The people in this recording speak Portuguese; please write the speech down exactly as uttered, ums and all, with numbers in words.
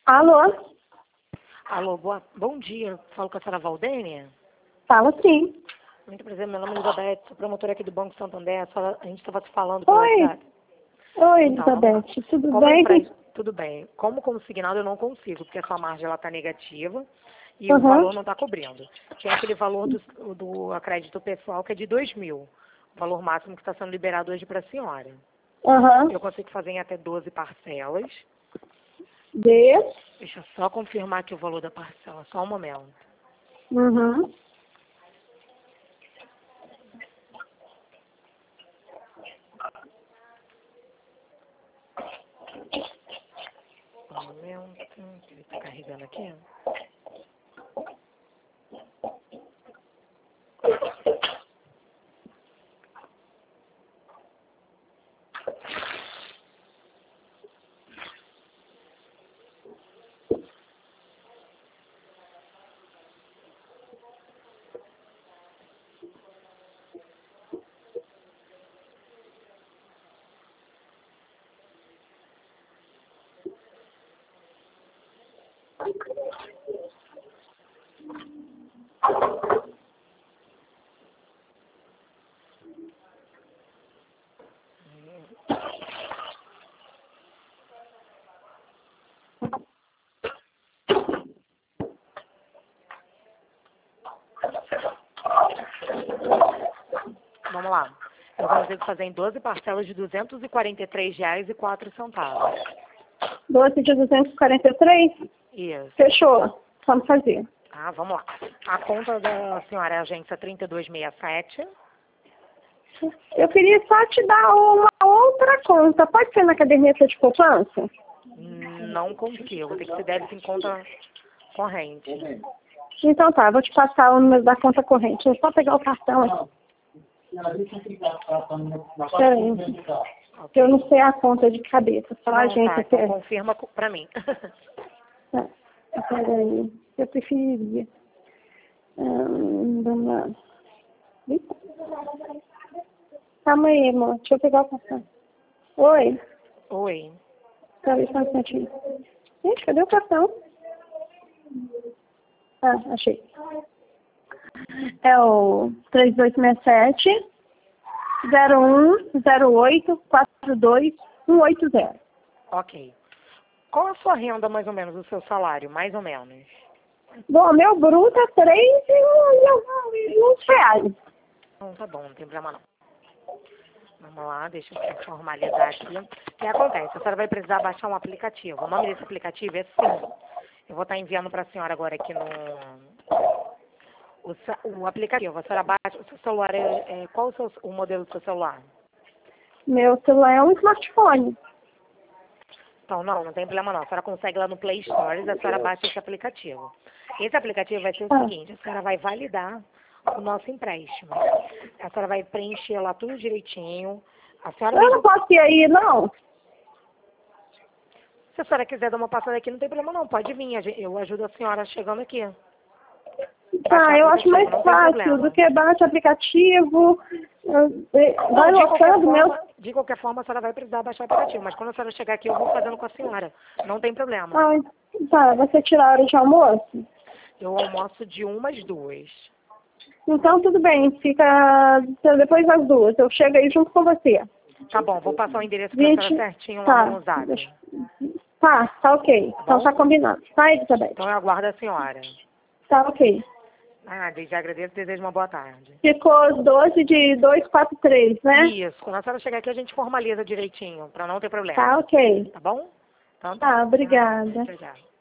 Alô? Alô, boa, bom dia. Falo com a senhora Valdênia. Fala sim. Muito prazer, meu nome é Elizabeth, sou promotora aqui do Banco Santander. A, senhora, a gente estava se falando pelo Oi. WhatsApp. Oi, Então, vamos lá. Elizabeth. Tudo Como bem? empre- Tudo bem. Como consignado eu não consigo, porque a sua margem está negativa e o Uhum. valor não está cobrindo. Tem aquele valor do, do crédito pessoal que é de dois mil. O valor máximo que está sendo liberado hoje para a senhora. Uhum. Eu consigo fazer em até doze parcelas. D. Deixa eu só confirmar aqui o valor da parcela, só um momento. Uhum. Um momento, que ele está carregando aqui. Vamos lá. Eu consigo fazer em doze parcelas de duzentos e quarenta e três reais e quatro centavos. doze de duzentos e quarenta e três? Isso. Fechou. Vamos fazer. Ah, vamos lá. A conta da senhora é a agência trinta e dois sessenta e sete. Eu queria só te dar uma outra conta. Pode ser na caderneta de poupança? Não consigo. Tem que ser débito em conta corrente. Então tá, vou te passar o número da conta corrente. É só pegar o cartão aqui. Peraí. Ok. Eu não sei a conta de cabeça, só a Não, agência tá. que Então é. confirma co- pra mim. Tá. Peraí. Eu preferiria. Hum, vamos lá. Eita. Calma aí, amor. Deixa eu pegar o cartão. Oi. Oi. Peraí, só um instantinho. Gente, cadê o cartão? Ah, achei. É o três dois seis sete, zero um, zero oito, quatro dois, um oito zero. Ok. Qual a sua renda, mais ou menos, o seu salário? Mais ou menos. Bom, meu bruto é três e um- e uns reais. Não, tá bom, não tem problema não. Vamos lá, deixa eu só formalizar aqui. O que acontece? A senhora vai precisar baixar um aplicativo. O nome desse aplicativo é Sim. Eu vou estar enviando para a senhora agora aqui no... O, ce- o aplicativo. A senhora baixa... O seu celular é... é qual o, seu, o modelo do seu celular? Meu celular é um smartphone. Então, não, não tem problema não. A senhora consegue lá no Play Store, a senhora baixa esse aplicativo. Esse aplicativo vai ser o Ah. seguinte, a senhora vai validar o nosso empréstimo. A senhora vai preencher lá tudo direitinho. A senhora Eu mesmo... não posso ir aí, não. Se a senhora quiser dar uma passada aqui, não tem problema não. Pode vir, a gen- eu ajudo a senhora chegando aqui. Baixar Tá, o eu acho aplicativo, mais não tem fácil problema. do que baixa aplicativo. eh, Não, Vai de qualquer lotando meu. forma, de qualquer forma, a senhora vai precisar baixar o aplicativo. Mas quando a senhora chegar aqui, eu vou fazendo com a senhora. Não tem problema. Ah, tá, você tira a hora de almoço? Eu almoço de uma às duas. Então tudo bem, fica depois das duas. Eu chego aí junto com você. Tá bom, vou passar o endereço pra senhora vinte. certinho lá Tá. no zap. deixa- Tá, tá ok. Tá Então bom? tá combinado. Tá, Elizabeth? Então eu aguardo a senhora. Tá ok. Ah, desde agradeço e desejo uma boa tarde. Ficou os doze de duzentos e quarenta e três, né? Isso, quando a senhora chegar aqui, a gente formaliza direitinho, pra não ter problema. Tá ok. Tá bom? Então tá. Tá, Ah, obrigada. tchau, tchau.